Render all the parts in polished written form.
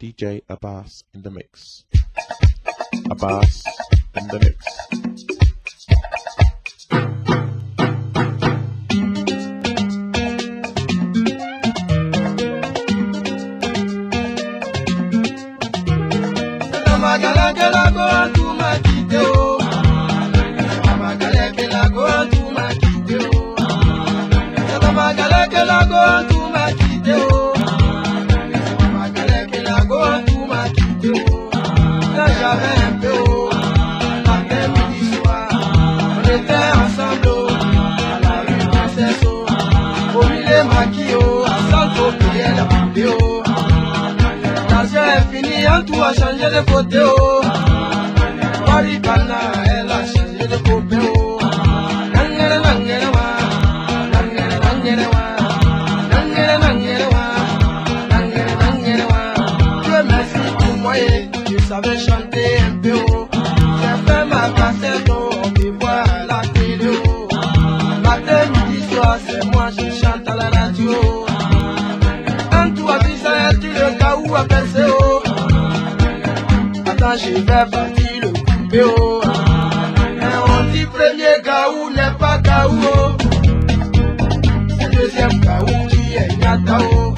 DJ Abbas in the mix. Abbas in the mix. Tout a changé de côté, oh. Maricana, elle a changé de côté, oh. Nangere, nangere, wa. Nangere, nangere, wa. Nangere, nangere, wa. Nangere, nangere, wa. Dieu merci pour moi, je savais chanter un peu, oh. J'ai fait ma cassette, oh. On me voit à la télé, oh. Matin, midi, soir, c'est moi, je chante à la radio. Quand tout a vu ça, elle dit le cas où a percé, oh. Je vais partir le couper, oh. Et on dit premier Gaou n'est pas Gaou, oh. Le deuxième Gaou qui est Nyata, oh.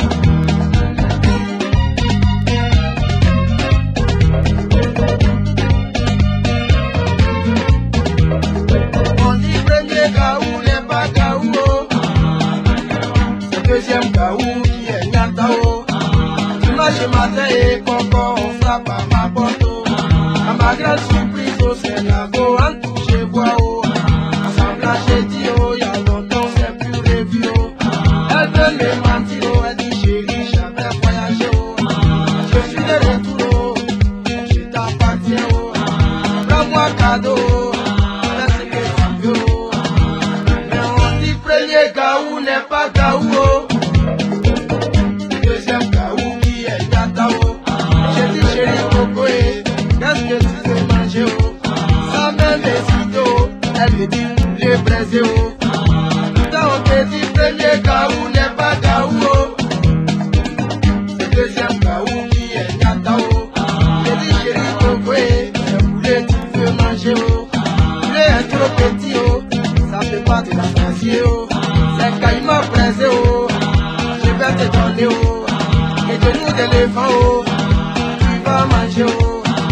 On dit premier Gaou n'est pas Gaou, oh. Le deuxième Gaou qui est Nyata, oh. Dimanche matin et Coco, on frappe à ma porte. À ma grande surprise, au Sénégal, en touché bois, oh. Assemblage, j'ai dit, oh, y'a longtemps, c'est plus revu, oh. Elle veut me mentir, oh, elle dit, chérie, j'avais voyagé, oh. Je suis de retour, oh. Je t'appartiens, oh. Prends-moi cadeau, oh. Fais ce que tu veux, oh. Mais on dit, premier Gaou n'est pas Gaou, oh. Deuxième Gaou qui est Nyata, oh. J'ai dit, chérie, Coco, eh. Qu'est-ce que tu veux manger, oh? Sans même hésiter, oh. Elle me dit poulet braisé, oh. Quand on te dit premier Gaou n'est pas Gaou, oh. Le deuxième Gaou qui est Nyata, oh. J'ai dit chérie Coco, le poulet tu veux manger, oh. Le poulet est trop petit, oh. Ça fait pas de la francier, oh. C'est caïman braisé, oh. Je vais te donner, oh. Et de nous d'éléphant, oh. Tu vas manger, oh.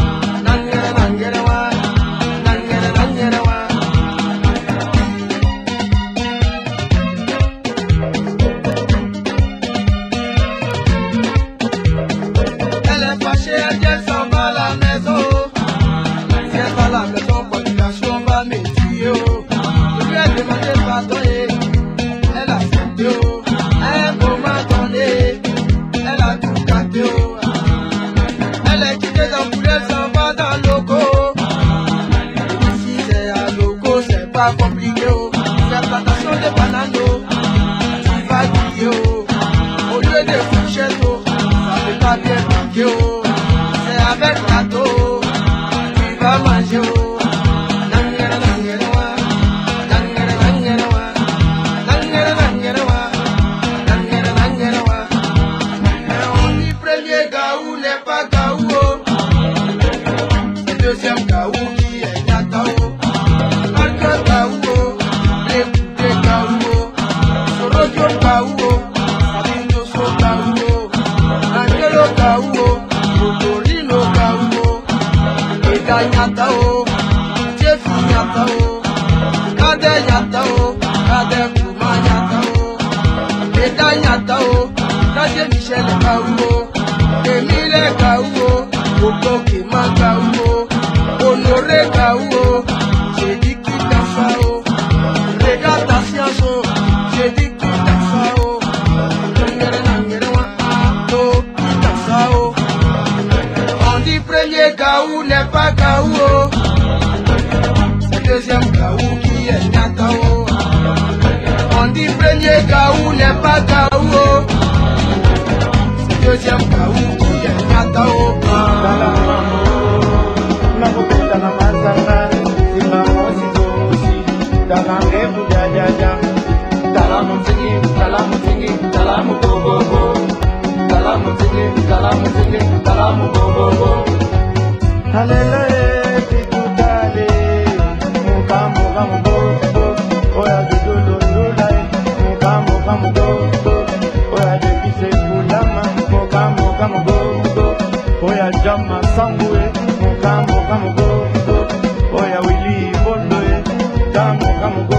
Compliqué, oh. Faire plantation de bananes, oh. Tu vas griller, oh. Au lieu de fourchette, oh. Ça fait pas bien piquer, oh. C'est avec gâteau, oh. Tu vas manger, oh. Nangere, nangere, wa. Nangere, nangere, wa. Nangere, nangere, wa. Nangere, nangere, wa. Mais on dit premier Gaou n'est pas Gaou, oh. Le deuxième Gaou qui est Nyata, oh. Nyata, oh, Jeff Nyata, oh, Kade Nyata, oh, Kade Kuma Nyata, oh, Eda Nyata, oh, Kade Michel Gaou, oh, Emile Gaou, oh, Koko Kima Gaou, oh, Honoré Gaou, oh, j'ai dit qui t'a fait, oh, regarde ta science, oh, j'ai dit qui t'a fait, oh, Nangere, nangere, wa, oh, qui t'a fait, oh. On dit premier Gaou n'est pas Gaou, oh. Le deuxième Gaou qui est Nyata, oh. On dit premier Gaou n'est pas Gaou, oh. Le deuxième Gaou qui est Nyata, oh. Hallelujah, tikutale, mukamukamugo, oya dudulundulai, mukamukamugo, oya depise kulama, mukamukamugo, oya jama sambue, mukamukamugo, oya wili bondoe, mukamukamugo.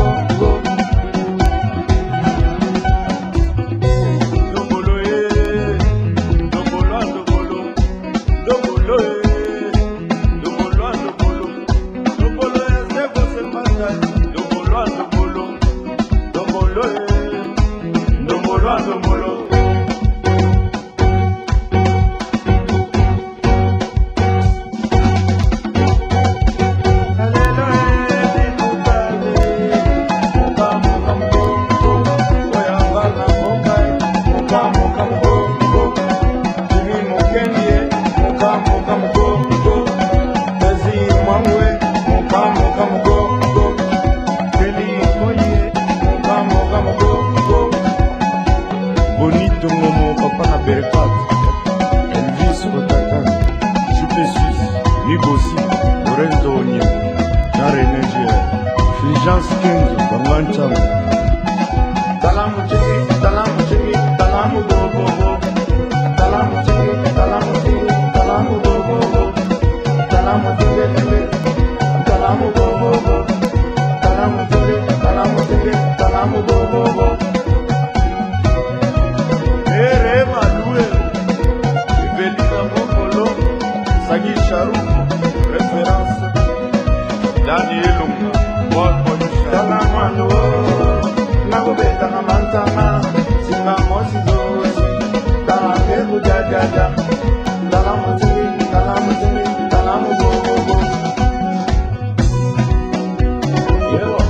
Bonito Momo, papa na Berkat, Elvis Otatan, Jupe Suisse, Nigosi, Lorenzo Onye, Jare Niger, Fulgence Kenzo, Bangancham. Talamu chiki, talamu chiki, talamu go go go. Talamu chiki, talamu chiki, talamu go go go. Talamu chiki, talamu go go go. Talamu chiki, talamu go go go. Sagi Sharu, référence Daniel Lunga, Paul Monisha. Talamano, Nagobe Talamantama, Sima Mosizosi, Talamu Jaja, Talamuzi, Talamu Go. Ewa,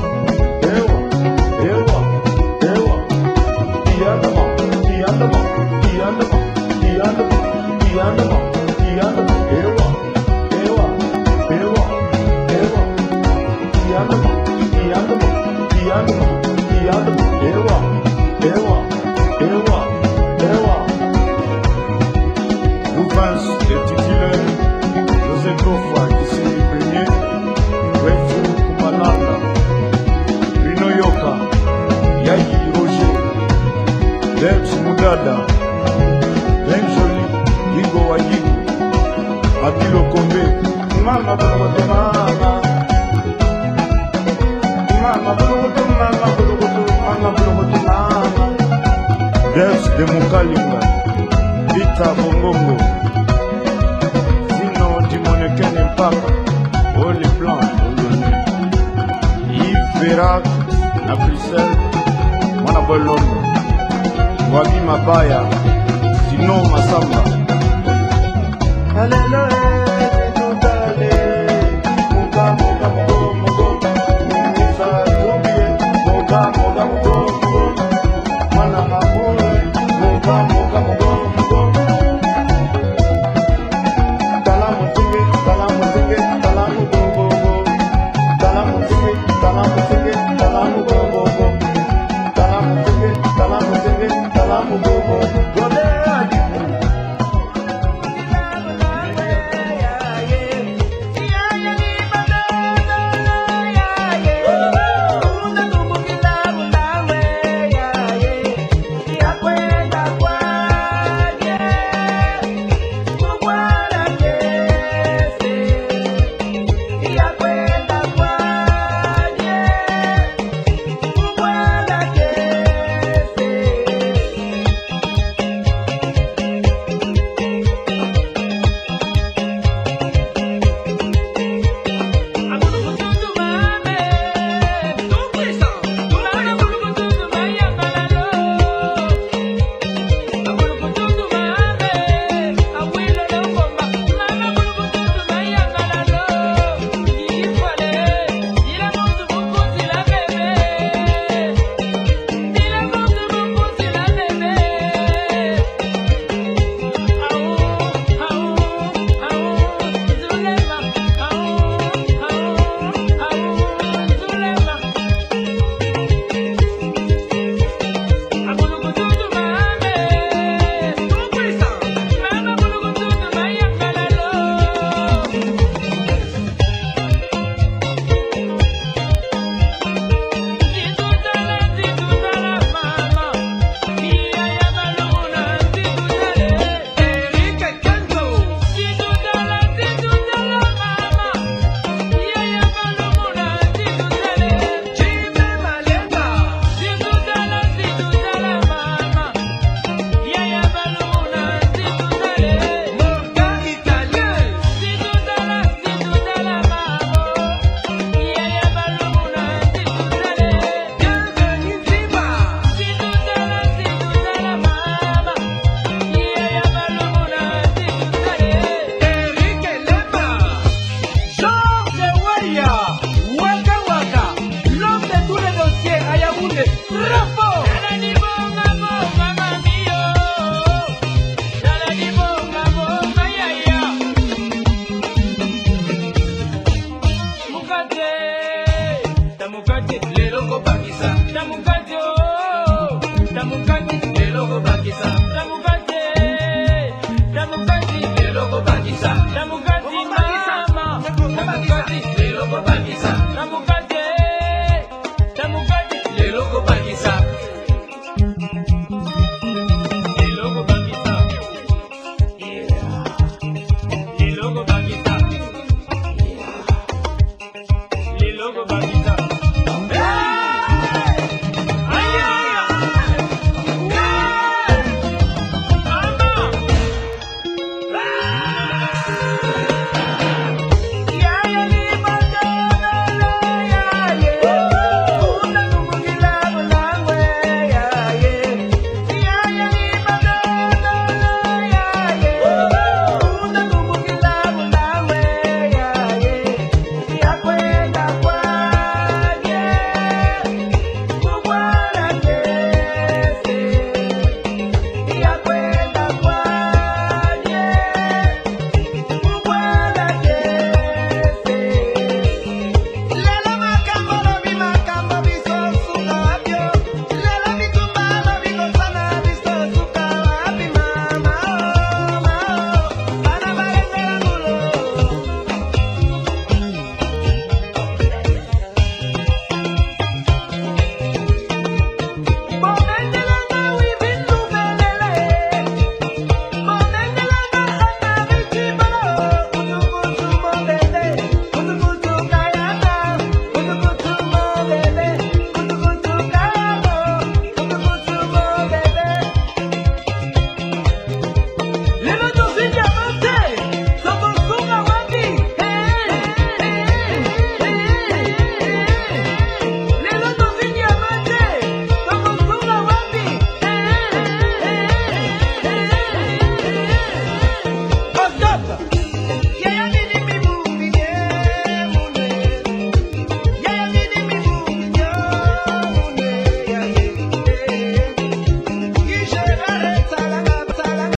Louvance, les titulaires, José Kofa, qui s'est imprégné, Wefu Kumalanda, Rino Yoka, Yagi Roger, Debs Mudada, Ben Joli, Yigo Wayigo, Abilo Kombe, Mama Bologoto Mama, Mama Bologoto Mama, Debs de Mukalinga, Vita Bongongo, Zino Dimonekene Papa, Oli Plan, Yves Vérac, na Bruxelles, Mwana Bolondo, Wagi Mabaya, Zino Masamba. Hallelujah.